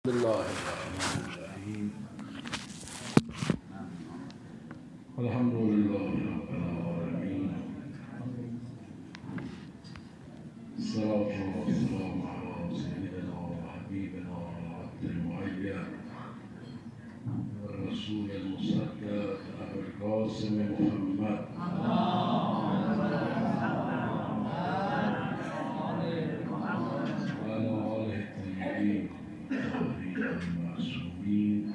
بسم الله الرحمن الرحیم الحمد لله رب العالمین الصلاة والسلام على سيدنا وحبيبنا العبد المعين والرسول المصدق أبي القاسم محمد وعلى آله الطيبين المعصومين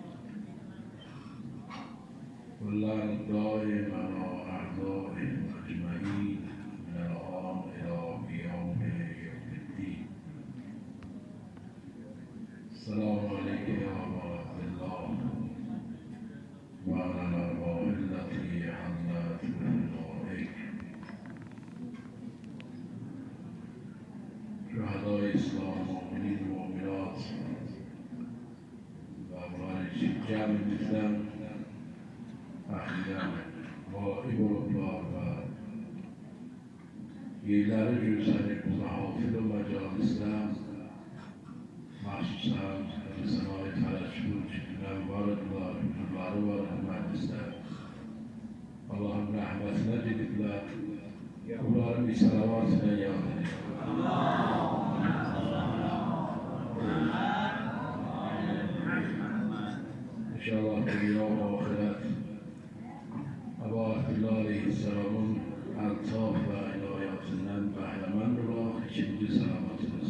واللعن الدائم على أعدائهم أجمعين من الآن إلى يوم الدين. السلام عليك يا أبا عبد الله وعلى الأرواح التي حلت بفنائك شهداء الإسلام مؤمنين ومؤمنات جمع دیدن اخیراً غائب الاطلاق و ییلر جوزن محافل و مجالسler مخصوصاً insanlar telaşvur çıkılan vardılar, huzurları vardı meclisler. Allah'ın rahmetine dedikler, onların bir salavatına yad ediyor. İnşallah dünya ve ahiret Ebu Abdullah Aleyhisselam'ın eltaf ve inayetinden behremend olarak ikinci selamatınız.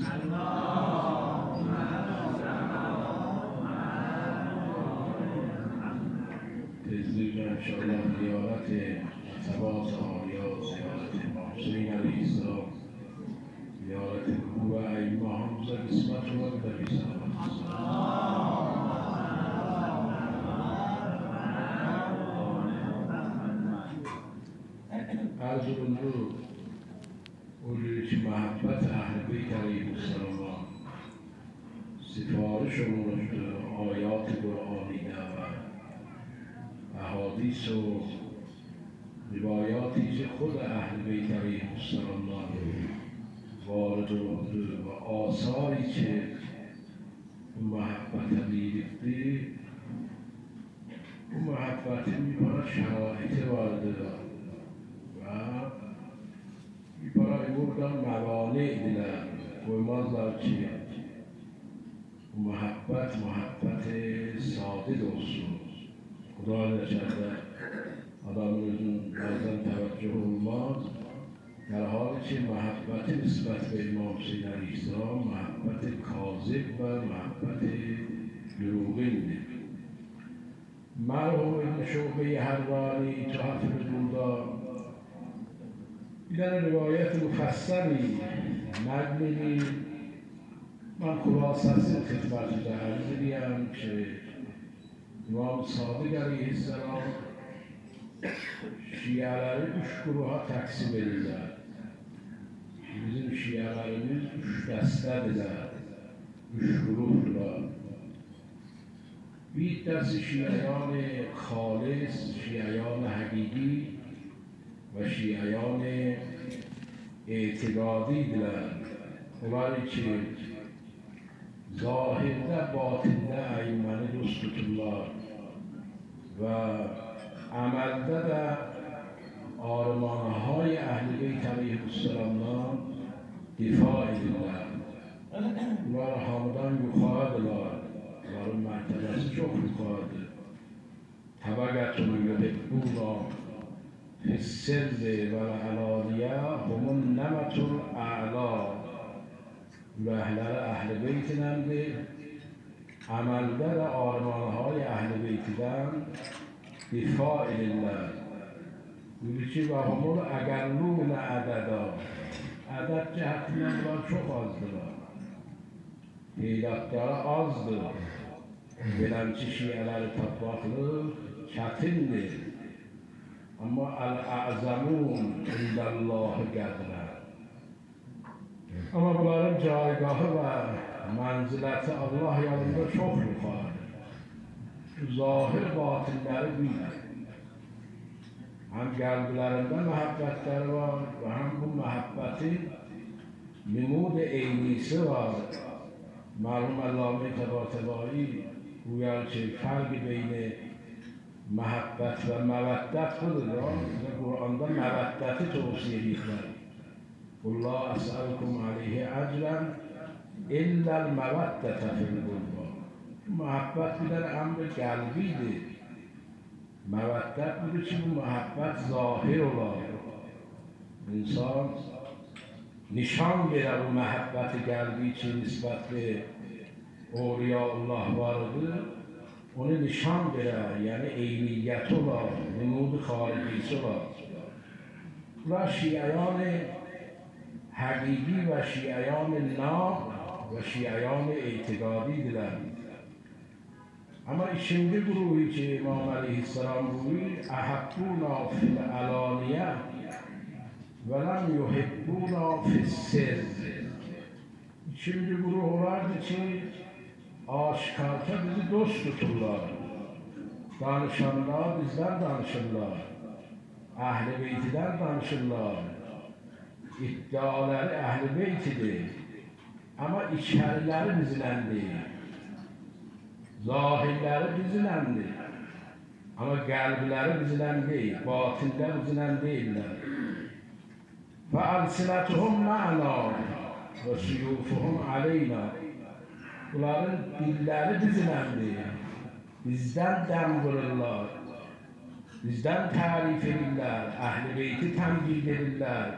Tezlikle inşallah ziyareti Sebat-ı Aliya, ziyareti İmam Hüseyin Aleyhisselam, ziyareti Kuba Eyyime Hamza kısmet olarak da bir selamatınız. عرض بزرگ وجودی که محبت اهل بیت علیهم السلام سفارشمون آیات قرآنیه و احادیث و روایاتی که خود اهل بیت علیهم السلام وارد و آثاری که محبت می‌ریختی اون محبت می‌کنه شرایط وارد برای بردن موانع دیدن koymazlar ki bu muhabbet sade olsun. Kur'an-ı Kerim'de adamın özünün bazen teveccüh olmaz. در حالی که محبت نسبت به امام حسین علیه السلام محبت کاذب و محبت دروغینه. مرحوم ابن شعبه حرانی تو حفظ بودا دیدن روایت مفصلی نقلی من خلاصه‌اش خدمت عرض می‌کنم که امام صادق علیه السلام şiaları üç gruba taksim edilir. Bizim şialarımız üç destedirler, üç gruplar. Bir dست şiayan خالص، şiayan حقیقی و شیعیان اعتقادی دلند. اونایی که ظاهرده باطنده ایمن دوست tutullar و عملده در آرمانهای اهل بیت علیهم السلام دفاع ediler. Bunlar hamdan yukarıdılar. Bunların mertebesi çok yukarıdır. Tebeqetun yuhibbuna السر والعلانیه هم النمط الاعلا و اهل بیت‌نند عملدر آرمانهای اهل بیت‌دن دفاع الله میگه و هم الاقلون عددا عدد جهتیnden bunlar çok azdılar heylatları azdır beləmçi şiələri tapmaqlıq çətindir. Ama el-a'zamun indallah qədrə. Ama bunların caygahı ve menziləti Allah yanında çok yukarıdır. Zahir batinləri bilir. Hem qəlblərində məhəbbətləri var ve hem bu məhəbbətin numud eynisi var. مرحوم علامه طباطبایی گوید که فرق بین محبت و مودت خود را در قرآن دا مودت توصیه می‌کند. والله اسألكم علیه اجرا الا المودة فی القربى. محبت در امر قلبی ده، مودت بوده چی بود؟ محبت ظاهر و لاهر. انسان نشان گیره و محبت قلبی چی نسبت به اولیاء الله وارده اون نشان گیره، یعنی عینیت و لاهر، نمود خارجی سلا. و شیعیان حقیقی و شیعیان ناب و شیعیان اعتقادی دلند. اما şimdi گروهی که امام علیه السلام گویی احبونا فی العلانیه ولم یحبونا فی السر. şimdi گروه vardı ki aşikarta bizi dost tuturlar. Danışanlar bizden danışırlar. Ehl-i Beyt'den danışırlar. İddiaları Ehl-i Beyt'idir. Ama içerileri bizden değil. Zahirleri bizdendir. Ama kalpleri bizden değil, batınlar bizden değiller. فَاَلْسِنَتُهُمْ مَعْنَا وَسُيُوفُهُمْ عَلَيْنَا. Bunların dilleri bizdendir. Bizden dem vururlar. Bizden tarif edirler. Ehl-i Beyti temcid edirler.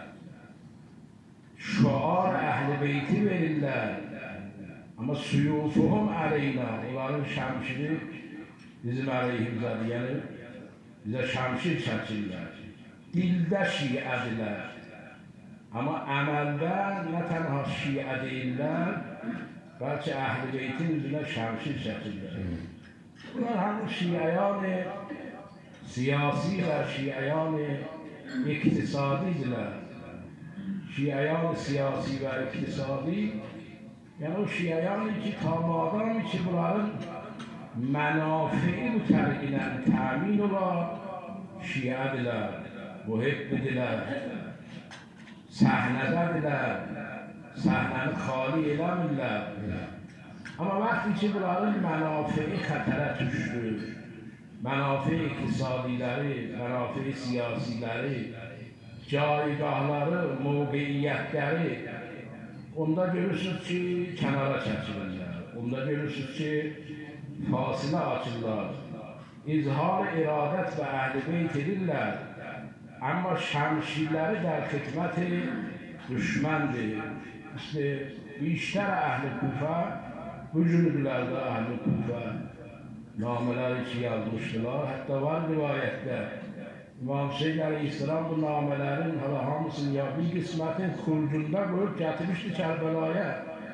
Şuar Ehl-i Beyti verirler. Ama suyufuhum aleyna, onların şamşiri bizim aleyhimizdir, yani bize şamşir çəkirlər. Dildə şiədirlər. Ama əməldə nə tənha şiə deyirlər, bəlkə Əhl-i Beytin üzünə şamşir çəkirlər. Bunlar hamı şiəyan siyasi və şiəyan iktisadiydirlər. Şiəyan siyasi və iktisadi, yani o şiayani ki tamamen ki bunların menafei bu terkine temin ola şiadirler, muhibbidirler, sahnededirler, sahneni khali eləmirlər. Ama vakti ki bunların menafei xətərə düşdü, menafei iktisadiləri, menafei siyasiləri, caygahları, mövqeyiyyətləri, onda görürsünüz ki kənara çəkilirlər, onda görürsünüz ki fasilə açırlar, izhar iradət və Əhl-i Beyt edirlər, amma şəmşirləri در xidmət düşməndir. İşte بیشتر Əhl-i Kufə bu cündülərdə Əhl-i Kufə namələri ki yazmışdılar, hətta var rivayətdə İmam Hüseyin Aleyhisselam bu namələrin hala hamısını ya bir qismətin xurcunda qoyub gətirmişdi Kərbəlaya.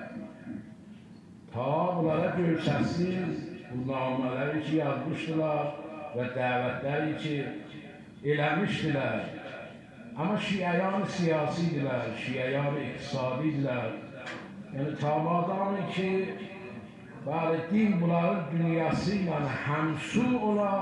Ta bunlara görsəsiz bu namələri ki yazmışdılar və dəvətləri ki eləmişdilər. Amma şiəyan siyasidirlər, şiəyan iqtisadidirlər. Yəni tamadanı ki din bunların dünyası ilə həmsu ola,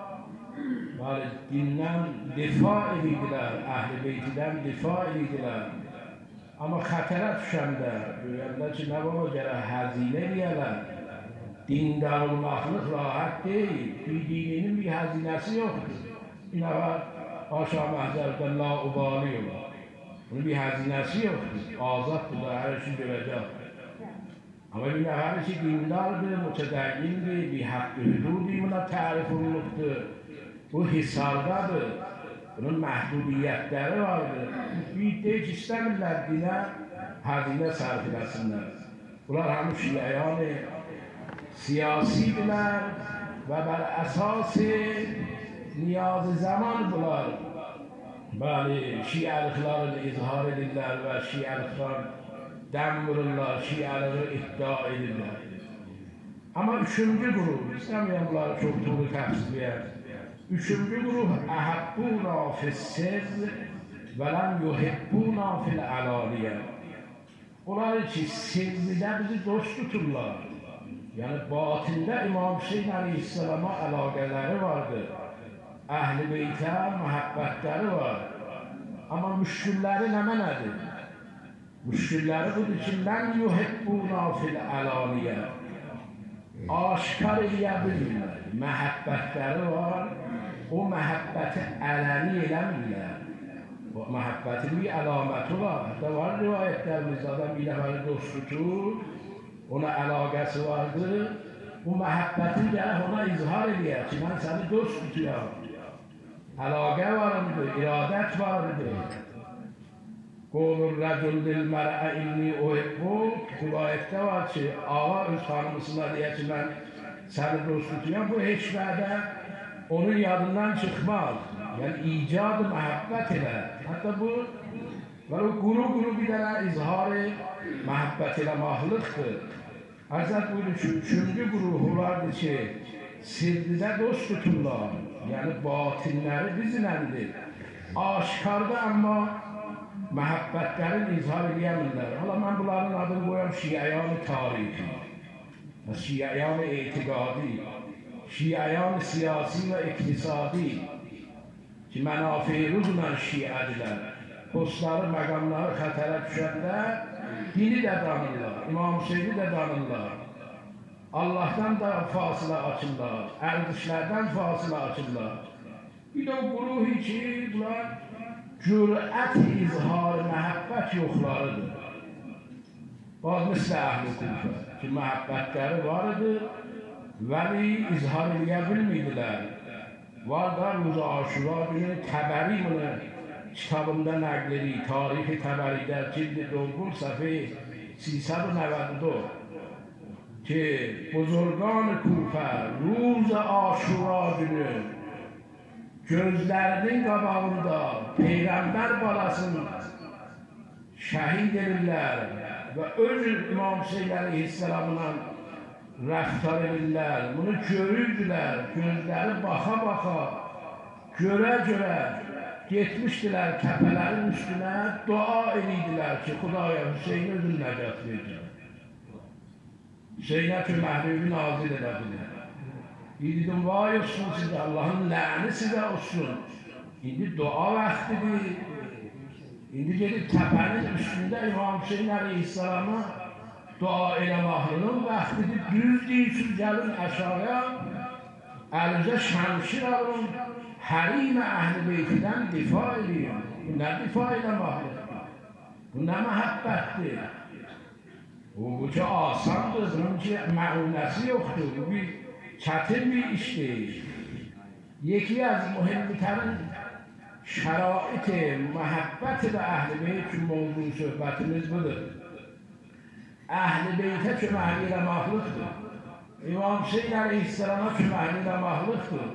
dindən difa edirlər, Əhl-i Beytidən difa edirlər. Amma xətərə düşəndə, görəndə ki, nə var o gərək həzinə eləyərlər. Dindar olmaqlıq rahat deyil, bir dininin bir həzinəsi yoxdur. Nə var, aşağı məhzərdə laubali olar. Bunun bir həzinəsi yoxdur, azaddır da hər şey görəcək. Amma bir nəfəri ki, dindardır, mütədəyyindir, bir haqqı hüdudi buna tərif olunubdur. Bu hisardadır, bunun məhdudiyyətləri vardır. Bir deyik istəmirlər dinə, həzinə sərf eləsinlər. Bunlar hamı şiəyan siyasidirlər və bər əsas niyaz zaman bunlar. Bəli, şiəliklərini izhar edirlər və şiəliklər dəm vururlar, şiəliyi iddia edirlər. Amma üçüncü qrup, istəməyən bunları çox tuğlu təfsirləyər. Üçüncü grup əhabbuna fis-sirr və ləm yuhibbuna fil-alaniyə. Onlar ki sirrdə bizi dost tuturlar. Yəni batində İmam Hüseyin Aleyhisselama əlaqələri vardır. Əhl-i Beytə məhəbbətləri var. Amma müşkülləri nə mənədir? Müşkilləri budur ki, mən yuhibbuna fil alaniyə. Aşkar eləyə bilmirlər. Məhəbbətləri var, o məhəbbəti ələni eləmirlər. O məhəbbətin bir əlaməti var. Hətta var rivayətlərimizdə adam bir nəfəri dost tutur, ona əlaqəsi vardır. O məhəbbətin gələk ona izhar eləyər ki, mən səni dost tutuyam. Əlaqə varındır, iradət varındır. Qolur rəcul lilmərə inni uhibbuk. Rivayətdə var ki, ağa öz xanımısına deyər ki, mən səni dost tutuyam. Bu heç vədə onun yadından çıxmaz. Yəni, icad-ı məhəbbət elə. Hətta bu, və o quru bir dənə izhar-ı məhəbbət elə mahlıqdır. Həzrət buyurur ki, üçüncü quruhu vardır ki, sirridə dost tuturlar. Yəni, batinləri bizləndir. Aşkarda amma məhəbbətlərin izhar edəmirlər. Hala, mən bunların adını qoyam şiəyan-ı tarixi, şiəyan-ı etiqadi, şiəyan-ı siyasi və iqtisadi ki, mənaferuzla şiədirlər. Postları, məqamları xətərə düşəndə dini də danırlar, İmam Hüseyni də danırlar. Allah'tan da fasıla açırlar, ərdişlərdən fasıla açırlar. Bir də o quruhi ki, bunlar cürət-i izhar məhəbbət yoxlarıdır. Bazı mislə əhl-i Kufə ki, məhəbbətləri var idi, vəli izhar eləyə bilmirdilər. Var da Ruz-u Aşura günü Təbəri bunu kitabında nəql edir, tarixi Təbəridə cildi 9 səhifə 394 ki, buzurgan-ı Kufə Ruz-u Aşura günü gözlərinin qabağında Peyğəmbər balasını şəhid edirlər və öz İmam Hüseyin əleyhisselamla rəftar edirlər, bunu görürdülər, gözləri baxa-baxa, görə-görə getmişdilər təpələrin üstünə, dua edirdilər ki, Xudaya Hüseyin özün nəcət verir. Hüseynə ki, məhrəvi nazil edəbilir. Dedim, vay olsun sizə, Allahın ləğəni sizə olsun. İndi dua vaxtidir. İndi gedib təpənin üstündə İmam Hüseyin əleyhisselama dua eləmaqlının vaxtidir. Düz deyirsiniz, gəlin əşaya, əlinizə şəmşir alın, hərimə əhl-i beytidən difa edin. Bu nə difa eləmaqlıdır? Bu nə məhəbbətdir? Bu ki, asandır, bunun ki, məunəsi yoxdur. Bu bir çətin bir işdir. Yeki az mühimmitərin şərait-i məhəbbəti və əhl-i beyt üçün mövzu söhbətimiz budur. Əhl-i beytə köməkli eləmaqlıqdır. İmam Hüseyin əleyhisselama köməkli eləmaqlıqdır.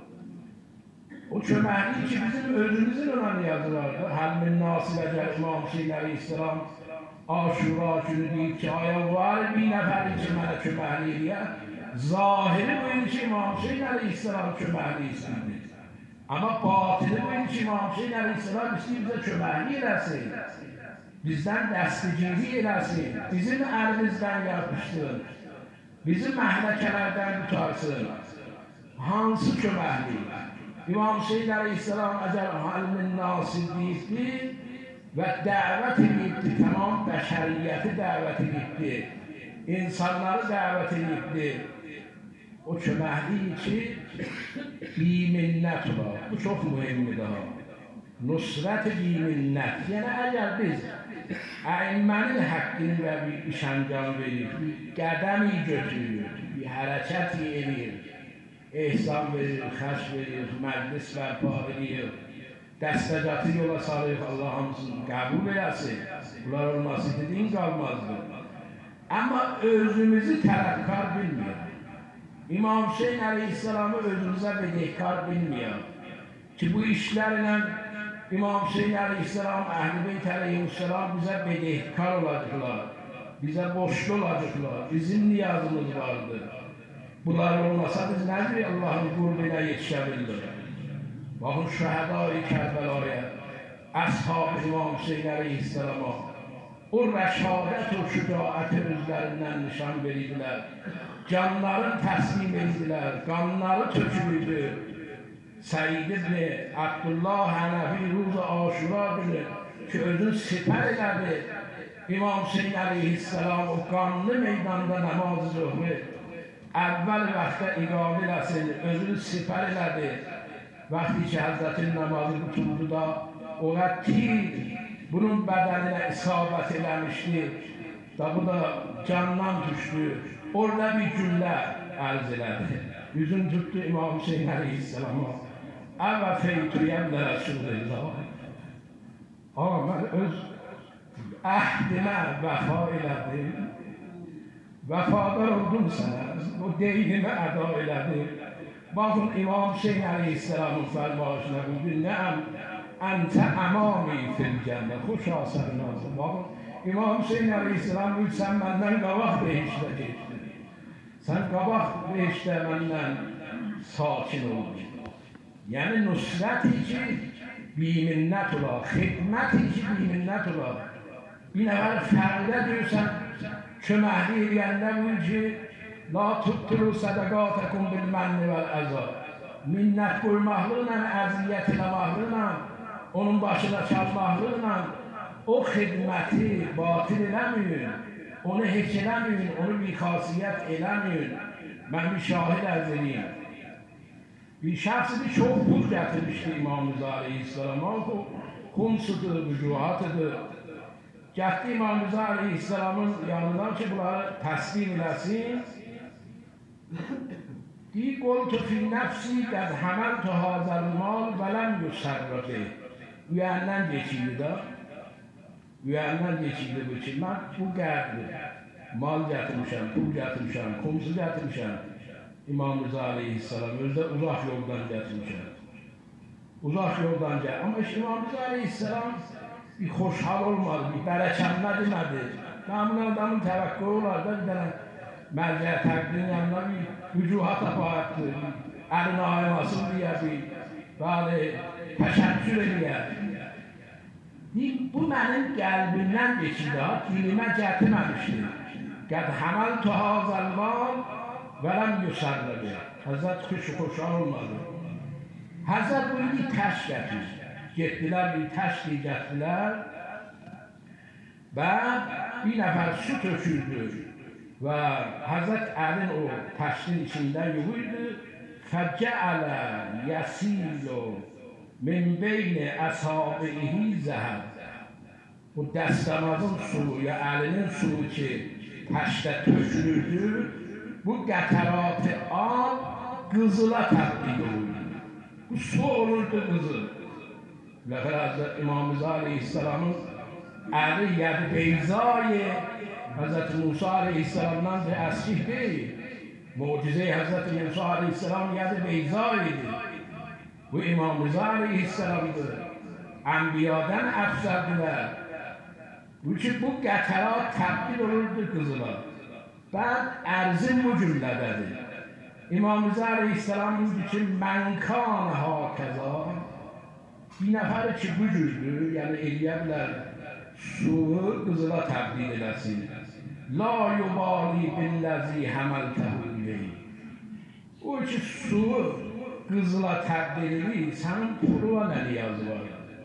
O köməkli ki, bizim özümüzün ona niyazı vardır. Həl-min nasiləcər İmam Hüseyin əleyhisselam Aşura günü deyib ki, aya var bir nəfəri ki, mənə köməkli eləyər. Zahiri buyur ki, İmam Hüseyin əleyhisselam köməkli istəyir. Amma batini buyur ki, İmam Hüseyin əleyhisselam istəyir bizə köməkli eləsin. Bizdən dəstigiri eləsin. Bizim əlimizdən yapışsın. Bizi məhləkələrdən tutarsın. Hansı köməkli? İmam Hüseyin əleyhisselam əgər halmin nasir deyibdir və dəvət edibdir, tamam bəşəriyyəti dəvət edibdir, insanları dəvət edibdir. O köməkli ki, biminnət var. Bu çox mühimdir. Nusrət-i biminnət. Yəni, əgər biz əimmənin həqqini və bir iş əncam verir, bir qədəmi götürür, bir hərəkət edir, ehsan verir, xəş verir, məclis bərpa edir, dəstəcatı yola salıyıq, Allah hamısını qəbul eləsin. Bunlar olması dediyin qalmazdır. Amma özümüzü tərəfkar bilməyək. İmam Hüseyin əleyhisselamı özümüzə bedehkar bilməyək. Ki bu işlərlə İmam Hüseyin əleyhisselam, Əhl-i Beyt əleyhisselam bizə bedehkar olacaqlar. Bizə boşlu olacaqlar. Bizim niyazımız vardır. Bunlar olmasa biz nədir Allah'ın qurбuna yetişə bildir? Baxın şəhədai Kərbəlaya, Əshab-ı İmam Hüseyin əleyhisselama o rəşadət o şücaəti özlərindən nişan verirdilər. Canların təslim edildilər, qanları tökülüydü. Səid ibn Abdullah Hənəfi Ruz-u Aşura günü ki özünü sipər elədi, İmam Hüseyin aleyhisselam o qanlı meydanda namaz zuhru əvvəl vaxtda iqamə eləsin, özünü sipər elədi. Vaxtı ki Həzrətin namazı tuturdu da o tir bunun bədəninə isabət eləmişdi. Da bu da candan düşdü. Orada bir güllə ərz elədi. Yüzün tutdu İmam Hüseyin aleyhisselama. Əvvə feytüriyəmlə Resulullah. Ama mən öz əhdimə vəfa elədim. Vəfadar oldum sənə, o deynimə əda elədim. Baxın İmam Hüseyin aleyhisselamın fərmayışına buyurdu. Nəəm, əntə əmami fil cənnə, xoş asərin azı. Baxın İmam Hüseyin aleyhisselam buyurdu, sən məndən qabaq behişdə geçdin. Sən qabaq behişdə məndən sakin oldun. Yəni nusrət-i ki, biminnət olar, xidmət-i ki, biminnət olar. Bir nəfər fərdə deyirsən, köməkli eləyəndə buyur ki, la tutduru sədəqatəkum bil-mənni vəl-əzə. Minnət qoymaqlıqla, əziyyət eləmaqlıqla, onun başına çalmaqlıqla, o xidməti batil eləməyin, onu heç eləməyin, onu bir xasiyyət eləməyin. Mən bir şahid ərz edeyim. Bir şəxsi çox pul gətirmişdi İmam Rıza aleyhisselama, xumsudur, vücuhatıdır. Gətdi İmam Rıza aleyhisselamın yanından ki, bunları təslim eləsin. Deyir, qoltu fi nəfsi qəd həməltu hazəl mal və ləm yüsərrəqi. Üyəndən geçiydi da. Üyəndən geçiydi bu ki, mən bu qəddir. Mal gətirmişəm, pul gətirmişəm, xumsu gətirmişəm. İmam Rıza aleyhisselam özdə uzaq yoldan gətirmişəm. Uzaq yoldan gəl. Amma İmam Rıza aleyhisselam bir xoşhal olmadı, bir bərəkənmə demədi. Məmin adamın təvəqqü olar da bir dənə mərcə təqdirin yanına bir vücuhat aparatdı, əlini aymasın deyə bir, bəli, təşəkkür eləyər. Bu mənim qəlbimdən geçirdi, dilimə gətirməmişdi. Qəd həməltu hazəl mal və ləm yüsərrəqi. Həzrət xoşhal olmadı. Həzrət bunu bir təş gətir. Getdilər, bir təşkil gətirdilər və bir nəfər su tökürdü və Həzrət Əlin o təşkin içində yuvurdu. Fəcəələ yəsilu min beyni əsabihi zəhəb. Bu dəstəmazın suyu, ya Əlinin suyu ki təşkdə tökülürdü, bu qətaratı al qızıla təbdil olurdu. Bu su olurdu qızıl. Ləhər Həzrət İmam Rıza aleyhisselamın əli yədi beyzayı Həzrət Musa aleyhisselamdan da əsrih deyil. Mucize-i Həzrət Musa aleyhisselam yədi beyzayıdır. Bu İmam Rıza aleyhisselamdır. Ənbiyadan əfsərdilər. Bu ki, bu qətərat təbdil olurdu qızıla. Bəd ərzim bu cümlədədir. İmam Rıza aleyhisselam buyurdu ki, mən kan hakəza. Bir nəfər ki, bu cürdür, yəni eləyə bilər, suyu qızıla təbdil eləsin. La yubali billəzi həməltəhu ileyh. O ki, suyu qızıla təbdil edir, sənin puluna nə niyazı var?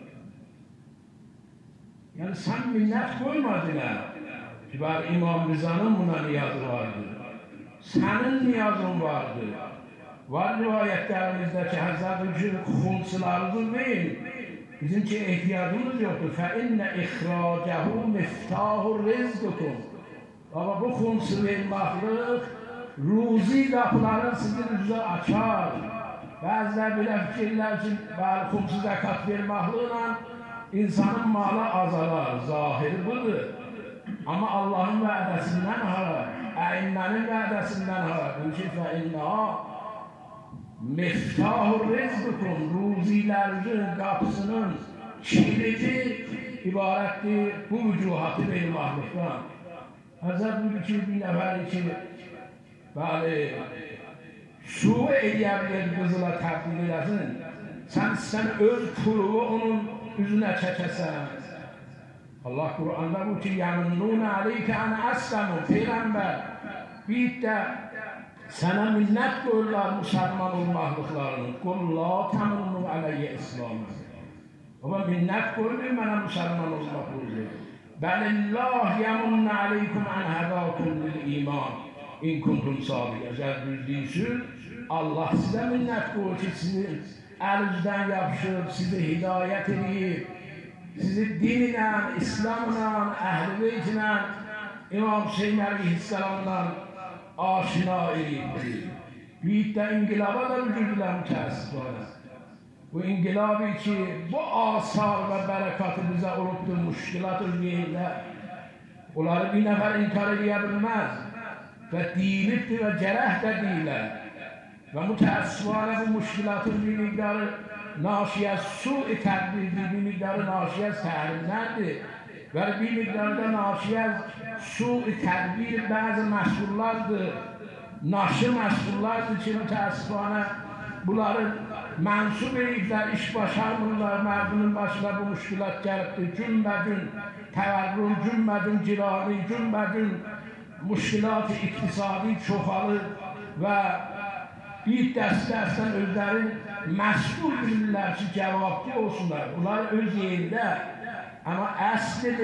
Yəni, sən minnət qoymadın ki, İmam Rıza'nın buna niyazı vardı. Sənin niyazın vardı. Var rivayətlərimizdə ki, Həzrət-i xumsularınızı verin. Bizimki ehtiyacımız yoxdur. فَاِنَّ اِخْرَاجَهُ مِفْتَاهُ رِزْقُكُمْ. Ama bu xumsu verməklik, ruzi qapıların sizin üzrə açar. Bəzilər belə fikirlər ki, xumsu zəkat verməkliklə insanın malı azalar, zahiri budur. Amma Allahın vədəsindən hara, əinnənin vədəsindən hara. Bu ki, فَاِنَّهَا Miftahur rizqukum, ruzilərinizin qapısının kilidi ibarətdir bu vücuhatı verməklikdən. Həzrət buyurdu ki, bir nəfər ki, bəli, su eləyə bilir qızıla təbdil eləsin, sən öz pulu onun üzünə çəkəsən. Allah Qur'anda bu ki, yəminnunə aleykə ən əsləmun, Peyğəmbər, bir də sənə minnət qoyurlar müsəlman olmaqlıqlarını. Qul la təminnu aleyyə İslamı. Ama minnət qoyurlar mənə müsəlman olmaq qoyurlar. بل الله یمن علیکم ان هداکم للایمان in kuntum sadiqin. Əgər düz deyilsin, Allah sizə minnət qoyur ki, sizi əlinizdən yapışıb, sizi hidayət edib, sizi dinlə, İslamla, Əhl-i Beytlə, İmam Hüseyin əleyhissalamla aşina edib. Büyük də inqilaba da vücudlar mütəəssiflərə. Bu inqilabi ki, bu asar və bərəkatı bizə olubdur, müşkilat-ı deyirlər. Onları bir nəfər inkar edə bilməz. Və deyilibdir və cərəh də deyirlər. Və mütəəssiflərə bu müşkilatın bir miqdarı naşiyəz su-i tədbirdir, bir miqdarı naşiyəz təhrimlərdir. Və bir miqdarı da naşiyəz su-i tədbir bəzi məşğullardır. Naşı məşğullardır ki, mütəəssiflərə bunları mənsub ediblər, iş başarmırlar, mərdinin başına bu müşkilat gəlibdir. Cümbəcün təvərrüm, cümbəcün cirani, cümbəcün müşkilat-ı iktisadi çoxalır və bir dəstə-dəstən özlərin məsul bilirlər ki, cavablı olsunlar. Bunlar öz yerində, amma əsl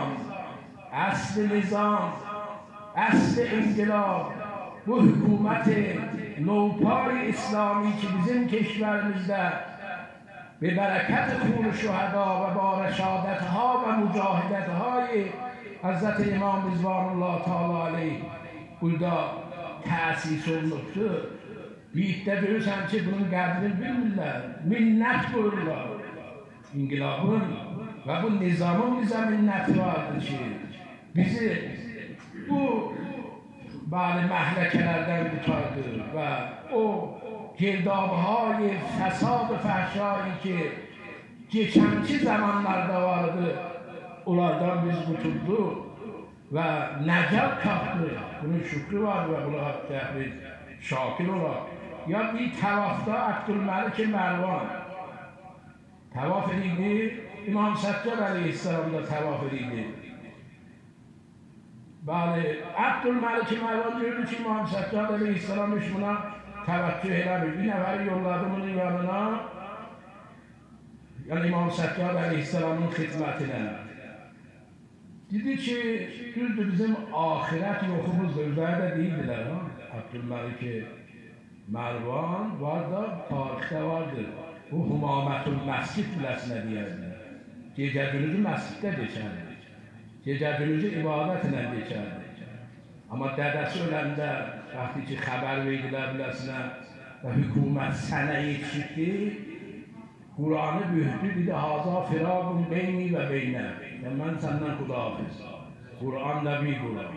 nizam, əsl inqilab, bu hükümeti nopari İslami ki bizim keşverimizde ve berekət-i xun şühəda və barəşadətha və mücahidəthay Hazreti İmam Rizvanullah Teala aleyh burada təsis olunubdur. Büyükdə görürsən ki, bunun qədrini bilmirlər, minnət buyururlar. İnqilabın və bu nizamın bizə minnəti vardır ki, bizi bu bəli məhləkələrdən qurtardır və o girdabهای fəsad və fəhşayı ki, geçənki zamanlarda vardı, onlardan biz qurtulduq və nəcat tapdıq. Bunun şükrü var və buna haqqı biz şakir olaq. Ya bir təvafda Abdülməlik Mərvan təvaf edildi, İmam Səccad əleyhissalam da təvaf edildi. Bəli, Abdülməlik Mərvan gördü ki, İmam Səccad əleyhissalam iş buna təvəccüh eləmir. Bir nəfəri yolladı bunun yanına, yəni İmam Səccad əleyhissalamın xidmətinə. Dedi ki, düzdür bizim ahirət yoxumuzdur, özləri də deyildilər. Abdülməlik Mərvan var da, tarixdə vardır. Bu Humamətül Məscid biləsinə deyərdir. Gecə-gündüzü məsciddə geçərdir. Gecə-gündüzü ibadətlə geçərdir. Amma dədəsi öləndə, vaxtı ki, xəbər verdilər biləsinə və hökumət sənə yetişibdi, Qur'anı bühdü, dedi, haza firaqun beyni və beynə. Yəni, mən səndən xudafiz. Qur'an nəbi Qur'an.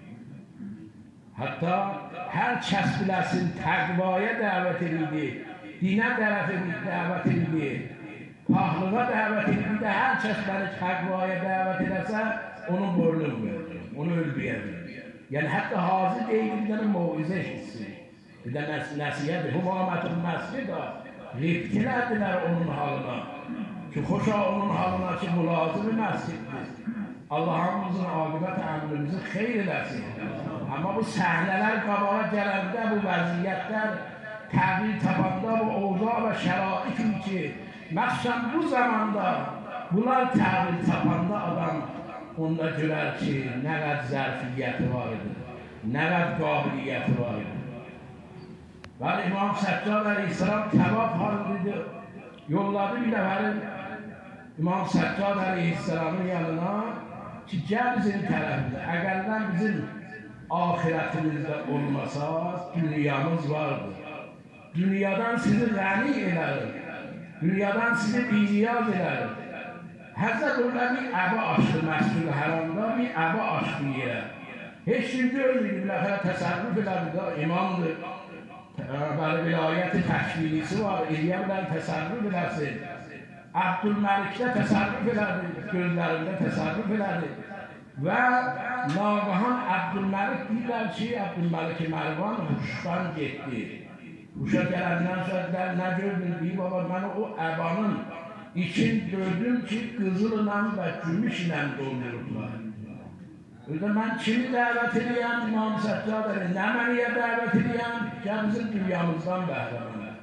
Hətta hər kəs biləsin, təqvaya dəvət edildi, dinə dəvət edildi, pahlığa dəvət edildi, hər kəs məni təqvaya dəvət edəsə, onun boynunu verir, onu öldürür. Yəni, hətta hazır deyil, bir dənə muizə eşitsin, bir dənə nəsiyyədir, Humamətül Məscid reptilərdilər onun halına, ki, xoşa onun halına ki, mülazimi məsciddir. Allah'ımızın aqibət əmrimizi xeyr eləsin. Amma bu səhnələr qabağa gələndə, bu vəziyyətlər təqdir tapanda, bu ovza və şərait ki, məxsən bu zamanda bunlar təqdir tapanda adam onda görər ki, nə qəd zərfiyyəti var idi, nə qəd qabiliyyəti var idi. Və İmam Səccad əleyhissalam təvaf halındadır, yolladı bir nəfərin İmam Səccad əleyhissalamın yanına ki, gəl bizim tərəfində, əgərdən bizim ahirətimizdə olmasa, dünyamız vardır. Dünyadan sizi rəni edərim, dünyadan sizi biyyaz edərim. Həzrət orada bir əba açdı Məscid-i Həramda, bir əba açdı yerə. Heç kim görmürdü, biləxərə təsərrüf elədi da, imamdır. Bəli, vilayəti təşkilisi var, eləyə bilən təsərrüf eləsin. Abdülməlikdə təsərrüf elədi, gözlərində təsərrüf elədi. Və nağahan Abdülməlik deyirlər ki, Abdülməlik Mərvan huşdan getdi. Huşa gələndən sonra nə gördün deyib, baba, mən o əbanın için gördüm ki, qızılla və gümüşlə doldurublar. Özdə mən kimi dəvət edəyəm, İmam Səccad edəyəm, nə məniyə dəvət edəyəm, gəl bizim dünyamızdan bəhrəmənə.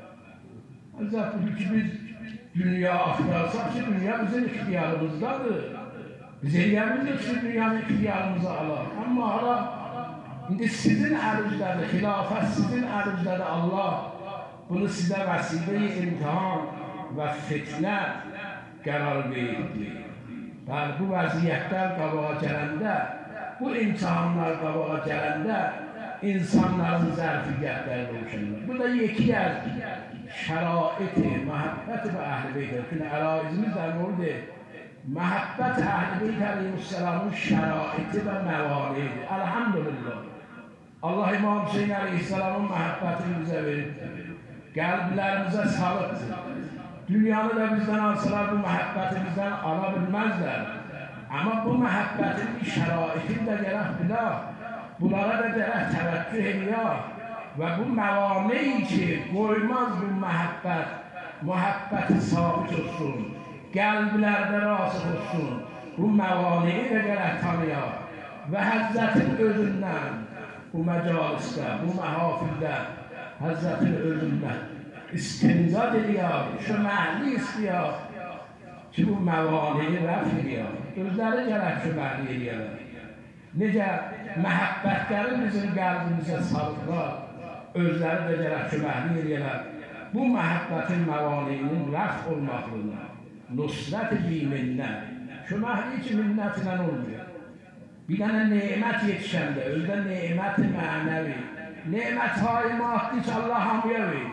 Həzrət budur ki, biz dünya axtarsaq ki, dünya bizim ixtiyarımızdadır. Biz eləyəmizdir ki, dünyanın ixtiyarımıza alaq. Amma hala, indi sizin əlinizdə, xilafət sizin əlinizdə Allah bunu sizə vəsilə-i imtihan və fitnə qərar verdi. Bəli, bu vəziyyətlər qabağa gələndə, bu imtihanlar qabağa gələndə insanların zərfiyyətləri roşanlar. Bu da yeki az şərait-i məhəbbət və əhl-i beytdir. Çünki əraizimiz də orada məhəbbət əhl-i beyt əleyhisselamın şəraiti və məvalidir. Elhamdülillah. Allah İmam Hüseyin əleyhisselamın məhəbbətini bizə veribdir. Qəlblərimizə salıbdır. Dünyanı da bizdən alsalar bu məhəbbətimizdən ala bilməzlər. Amma bu məhəbbətin şəraitini də gərək bilək. Bunlara da gərək təvəccüh eləyək. Və bu məvani ki, qoymaz bu məhəbbəti sabit olsun. Qəlblərdə rasih olsun. Bu məvaniyi də gərək tanıyaq. Və Həzrətin özündən bu məcalisdə, bu məhafildə Həzrətin özündən istimdad eləyək, şöməhli istəyək ki, bu məvaniyi rəf eləyək. Özləri gərək şöməhli eləyək. Necə məhəbbətləri bizim qəlbimizə salıqlar, özləri də gərək şöməhli eləyək. Bu məhəbbətin məvaniyinin rəf olmaqlığına, nusrət-i bi-minnət, şöməhli ki, minnətlə olmuyor. Bir dənə nemət yetişəndə, özdə nemət-i mənəvi, nemət-i maddi ki, Allah hamıya verir.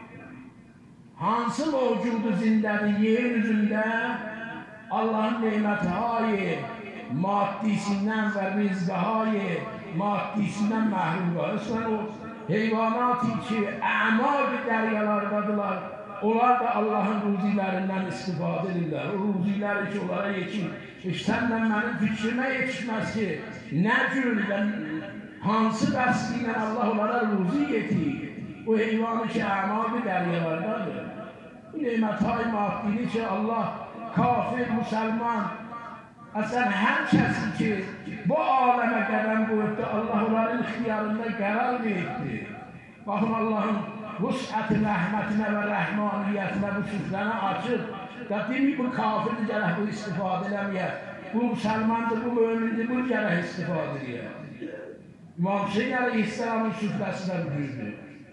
Hansı mövcudu zindədir yerin üzündə Allah'ın nemət-i maddisindən və rizqı maddisindən məhrum qalır. Sonra o heyvanatı ki, əmal dəryalardadılar, onlar da Allah'ın ruzilərindən istifadə edirlər. O ruziləri ki, onlara yetişir. Səndən mənim fikrimə yetişməz ki, nə cür və hansı bəsli ilə Allah onlara ruzi yetirir. O heyvanı ki, əmal dəryalardadır. Bu nemət-i maddini ki, Allah kafir, müsəlman, əsən hər kəsi ki, bu aləmə qədəm qoyubdu, Allah onların ixtiyarında qərar veribdi. Baxın, Allahın vüs'ət-i rəhmətinə və rəhmaniyyətinə bu süfrəni açıb, da demir, bu kafirdir, gərək bu istifadə eləməyək. Bu müsəlmandır, bu mömindir, bu gərək istifadə eləyək. İmam Hüseyin əleyhisselamın süfrəsinə büyüdü.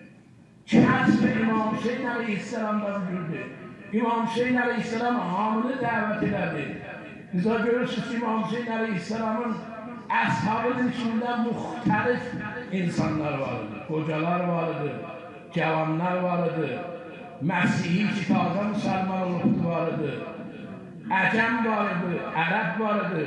Kəsb İmam Hüseyin əleyhisselamdan büyüdü. İmam Hüseyin əleyhisselam hamını dəvət elədi. Biz de görürsünüz ki, İmam Hüseyin əleyhisselamın əshabının içində müxtəlif insanlar vardı. Qocalar vardı, cavanlar vardı, Məsihi ki, taza müsəlman olubdu vardı, Əcəm vardı, Ərəb vardı.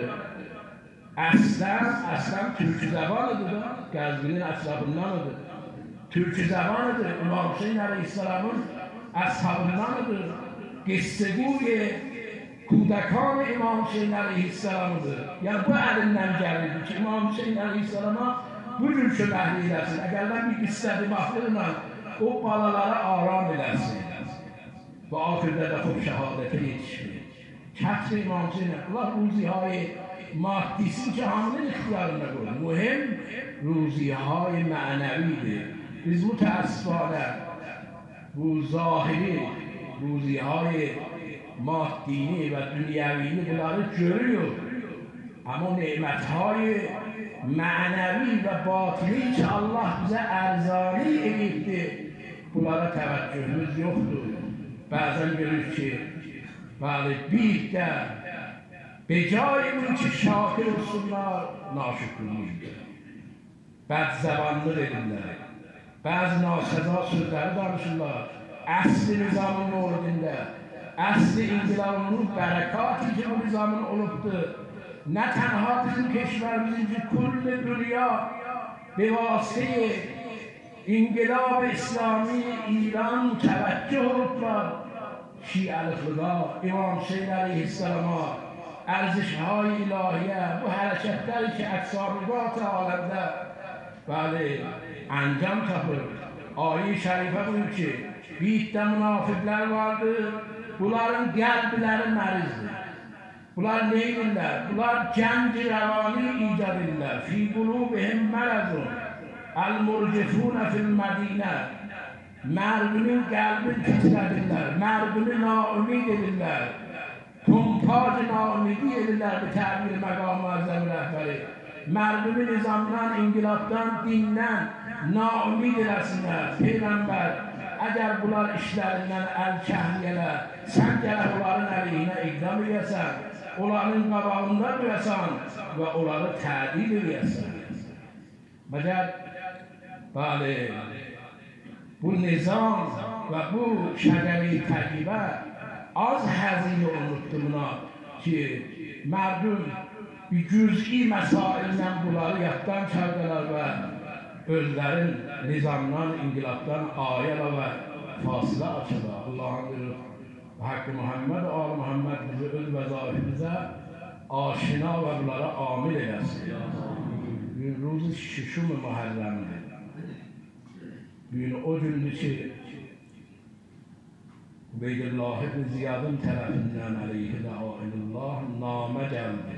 Əslən türkü zəbanıdır da, Qəzvinin əslabındanıdır. Türkü zəbanıdır, İmam Hüseyin əleyhisselamın əshabındanıdır. Qisseguye kudəkan İmam Hüseyin əleyhisselamıdır. Yəni bu əlindən gəlirdi ki, İmam Hüseyin əleyhisselama bu cür şöməhli eləsin. Əgərdən bir qissədi baxırla o balalara aram eləsin. Və axirdə də xob şəhadətə yetişir. Kəsb İmam Hüseyin Allah ruzihay maddisin ki, hamının ixtiyarında qoyur. Mühim ruzihay mənəvidir. Biz mütəəssifانه bu zahiri ruzihay maddini və dünyəvini bunları görüyor. Amma nemətهای mənəvi və batini ki, Allah bizə ərzani edibdir, bunlara təvəccühümüz yoxdur. Bəzən görür ki, bir də becayımın ki, şakir olsunlar, naşükrlüdür. Bədzəbanlıq edirlər. Bəzi nasəza sözləri danışırlar. Əsli nizamın moridində, əsli inqilabının bərəkatı ki, bu nizamın olubdur. Nə tənha bizim keşvərimizin ki, kulli dünya bevasitə inqilab-ı İslami İran təvəccüh olublar. Şiəliklığa, İmam Hüseyin əleyhisselama, ərzişهای ilahiyyə, bu hərəkətlər ki, əqsamiqat aləmdə əncam tapır. Ayi-i şərifə buyur ki, bitdə münafiqlər vardır, bunların qəlbləri mərizdir. Bunlar ne edirlər? Bunlar cəmc-i rəvani icad edirlər. Fî qulûbihim mərəzun, əl-murcifûnə fil-mədinə. Mərdinin qəlbini titrədirlər, mərdini naümid edirlər. تنتاج ناامیدی ediler به تعبیر مقام معظم رهبری. مردم نظامdan, inqilabdan, dindən naumid eləsinlər. Peyğəmbər, əgər bunlar işlərindən əl kəhliyələr, sən gələk onların əleyhinə iqdam edəsən, onların qabağında duyəsən və onları tədil edəsən. Məgər, bəli, bu nizam və bu şəcəri təqibə az həzini olunubdur buna ki, mərdum bir cüz'i məsaillə bunları yaddan çıxardılar və özlərin nizamdan, inqilabdan ayələ və fasilə açılar. Allah'ın diyor, Hakkı Muhammed, Al Muhammed bizi öz vəzaifimizə aşina və bunlara amil eləsin. Ruzu şişum-u Muharrem'dir. Bugün o gündür ki, Ubeydullah ibn Ziyad'ın tərəfindən əleyhi da'ailullah namə gəldi.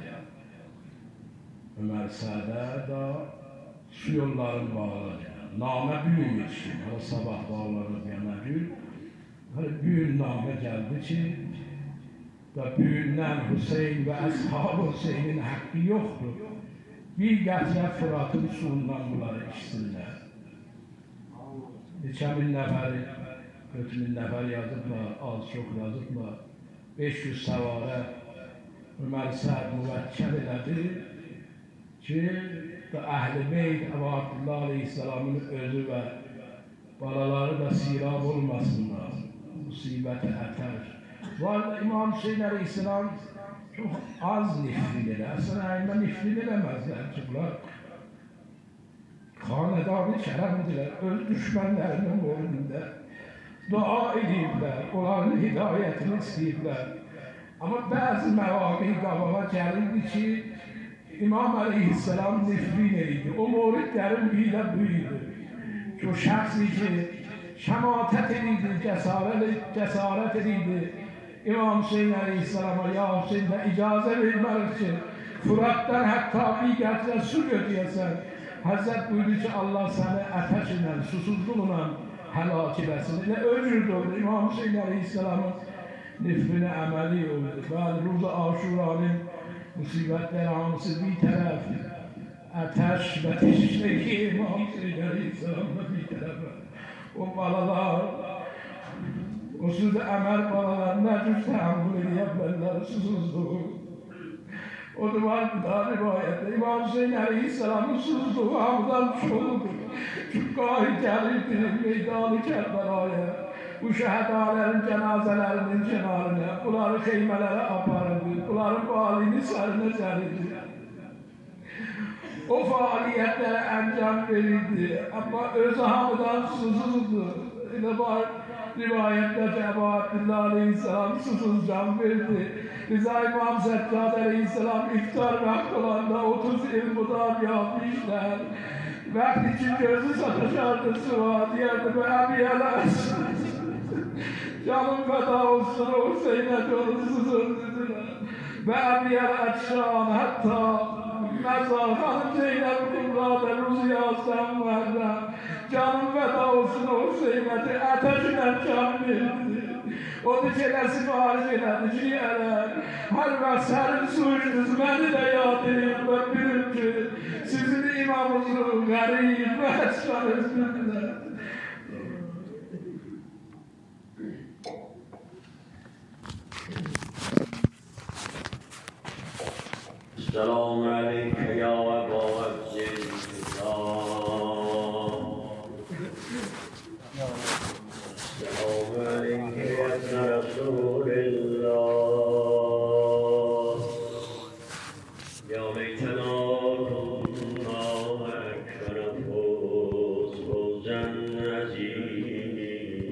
Ömer Sədə da su yolların bağladı. Namə büyün yetişdi. Hala sabah bağlanır yana gün. Hala büyün namə gəldi ki, büyündən Hüseyin və Əshab-ı Hüseynin haqqı yoxdur. Bir qətrə Fıratın suyundan bunları içsinlər. Neçə min nəfəri, 4000 nəfər yazıblar, az çox yazıblar. 500 səvarə Ömer Səd müvəkkəl elədi ki, Əhl-i Beyt Abdullah Aleyhisselamın özü və balaları da sirab olmasınlar, musibət-i ətər. Bu arada İmam Hüseyin Aleyhisselam çox az nifrin elə, əslən əyimə nifrin eləməzlər ki, bunlar xanədanı kərəmdirlər, öz düşmənlərinin boynunda dua ediblər, onların hidayətini istəyiblər. Amma bəzi məvaqi qabağa gəlirdi ki, İmam Aleyhisselam nifrin edildi. O moridlərin birilə büyüdü. Ki o şəxsi ki, şəmatət edildi, cəsarət edildi. İmam Hüseyin Aleyhisselam'a, ya Hüseyin də icazə vermərik ki, Fıratdan hətta bir gətirə su götürəsən. Həzrət buyurdu ki, Allah səni ətəş ilə, susuzluqla həlak eləsin. Elə ömürdü oldu. İmam Hüseyin Aleyhisselam'ın nifrinə əməli oldu. Bəli, Ruzu Aşuranın musibətlər hamısı bir tərəf, ətəş və teşviki İmam Hüseyin Aleyhisselam'la bir tərəfə. O balalar, o sözü əməl balalar nə cür təhammül edə bilərlər susuzluğu. O da var bir daha rivayətdə. İmam Hüseyin Aleyhisselam'ın susuzluğu hamıdan çoğudur. Çünki qahi gəlirdi meydanı Kərbəlay'a. Bu şəhədələrin cənazələrinin kənarına, bunları xeymələrə aparırdı, bunların valini sərinə sərirdi. O fəaliyyətlərə əncam verirdi, amma özü hamıdan susuzdur. Elə var rivayətdə ki, Abdullah Aleyhisselam susuz can verdi. Rıza İmam Səccad Aleyhisselam iftar vaxt olanda 30 il mudar yapmışlar. Vaxt için gözü sataşardı suğa, diyerdi bu əbiyələr. Canım feda olsun o Hüseyin'e canısızın dediler. Ve emniyel etşan hatta mezar hanım Zeynep Kumra'da Ruziya Aslan vardı. Canım feda olsun o Hüseyin'e ateşine can verdi. O da kelesi fariz elədi ki, her vaxt sərin su içdiniz, məni də yad edin və bilin ki, sizin imamınızı qərib və etşan etdilər. السلام عليك يا أبا عبد الله. السلام عليك يا ابن رسول